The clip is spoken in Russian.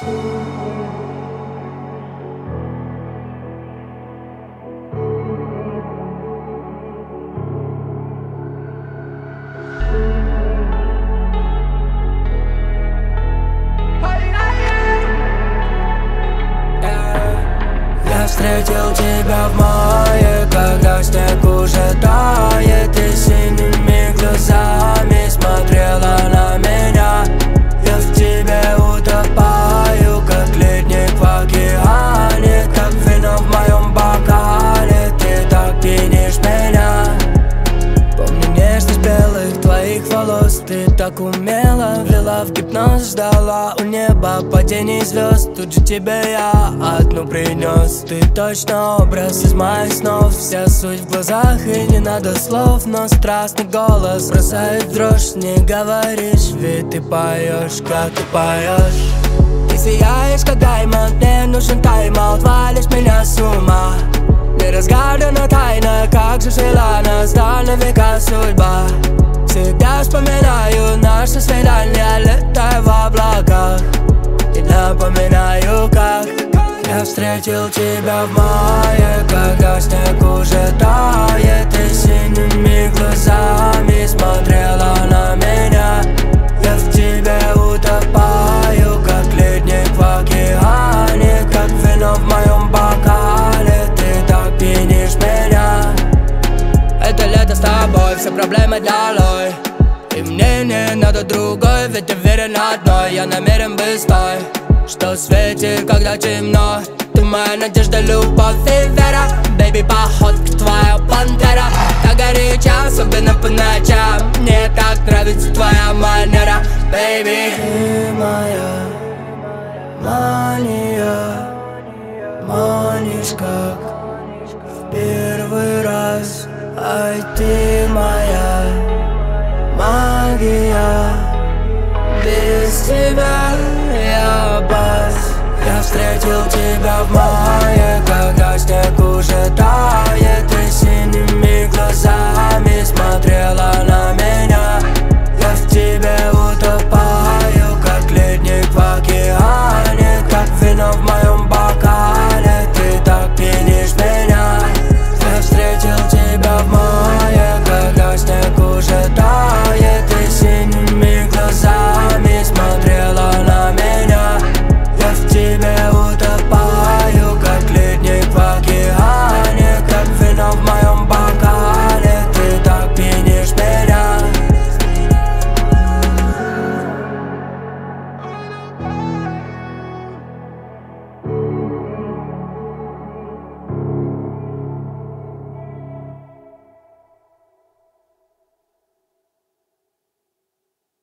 Я встретил тебя в мае, когда снег уже тает, и синими глазами смотрела на меня. Я в тебе утопаю, как ледник в океане, как вино в моем бокале, ты так пьянишь меня. Помню нежность белых твоих волос, ты так умело ввела в гипноз, ждала у неба падений звезд. Тут же тебе я одну принес. Ты точно образ из моих снов, вся суть в глазах и не надо слов, но страстный голос бросает в дрожь. Не говоришь, ведь ты поешь, как ты поешь. Ты сияешь, как даймонд, мне нужен тайм-аут, валишь меня с ума. Неразгадана тайна, как же жила нас на века судьба. Всегда вспоминаю наше свидание, летая в облаках, и напоминаю, как я встретил тебя в мае, когда снег уже тает, и синими глазами смотрела на меня. Я в тебе утопаю, как ледник в океане, как вино в моем бокале, ты так пьянишь меня. Это лето с тобой, все проблемы долой, и мне не надо другой, ведь уверен одной, я намерен быть с той, что светит, когда темно. Ты моя надежда, любовь и вера, бэйби, походка твоя пантера. Так горячо, особенно по ночам, мне так нравится твоя манера, бэйби. Ты моя мания, манишь как в первый раз. Ай, ты моя магия, без тебя я бас. Я встретил тебя в мае,